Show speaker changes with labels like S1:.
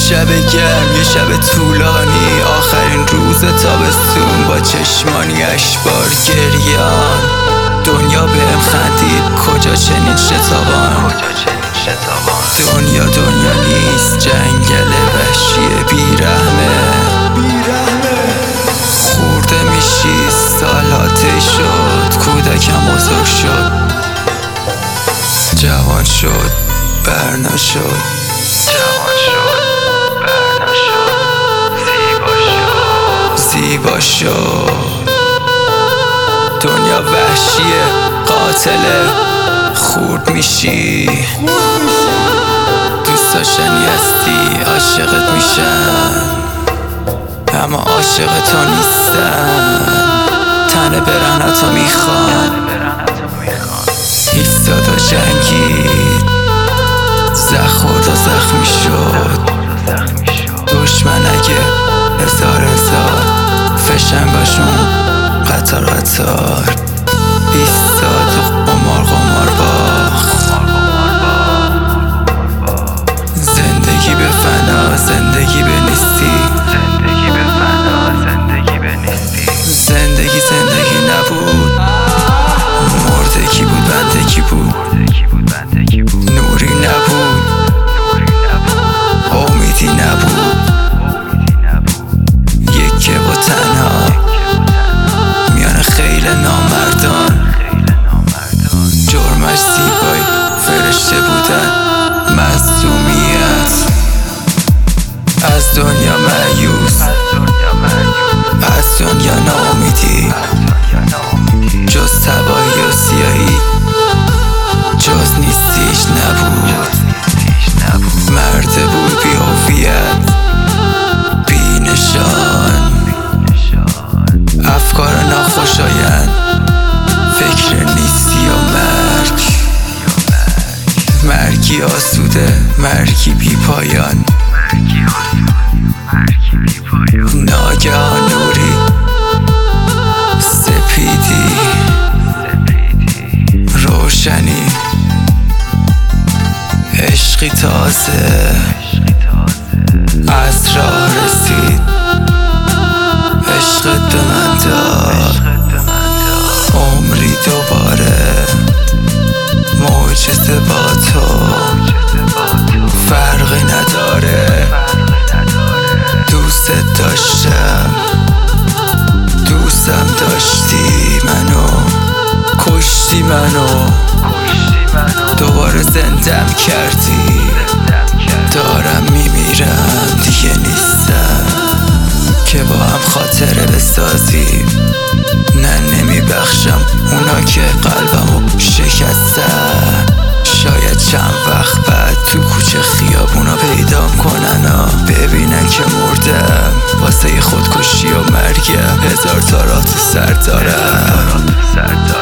S1: شب گرم، یه شب طولانی، آخرین روز تابستون با چشمانی اشبار گریان. دنیا بهم خندید کجا چنین شتابان. دنیا نیست، جنگل وحشی بیرحمه. خورده میشی سالاتی شد، کودکم بزرگ شد، جوان شد برنشد. زیبا شد. دنیا وحشیه، قاتله، خورد میشی. دوست داشتنی هستی، عاشقت میشن، اما عاشق تو نیستن. تنه برهنتو میخوان. ایستاد و جنگید، خورد و زخمی شد. دشمن اگه هزار فشنگاشون قطار ایستاد و قمار باخت. زندگی به فنا، زندگی به نیستی. زندگی نبود، مردگی بود، بندگی بود. نوری نبود، امیدی نبود. یکی و تنها میان خیل نامردان. جرمش زیبایی، فرشته بودن، مظلومیت. از دنیا مایوس، از دنیا ناامیدی. جز تباهی و سیاهی، جز نیستیش نبود. مرده بود بی هویت، بی نشان. افکار ناخوشایند، فکر نیستی و مرگ. مرگی آسوده، مرگی بی پایان. ناگهان نوری، سپیدی، روشنی، عشقی تازه از راه رسید. عشقت به من داد عمری دوباره. معجزه با تو فرقی نداره. دوست داشتم، دوستم داشتی منو، کشتی منو، دوباره زندم کردی. دارم میمیرم، دیگه نیستم که با هم خاطره بسازیم. نه نمیبخشم اونا که قلبمو شکستن. شاید چند وقت بعد تو کوچه خیابونا پیدام کنن، ببینن که مردم واسه خودکشی و مرگم. هزار تا راه تو سر دارم،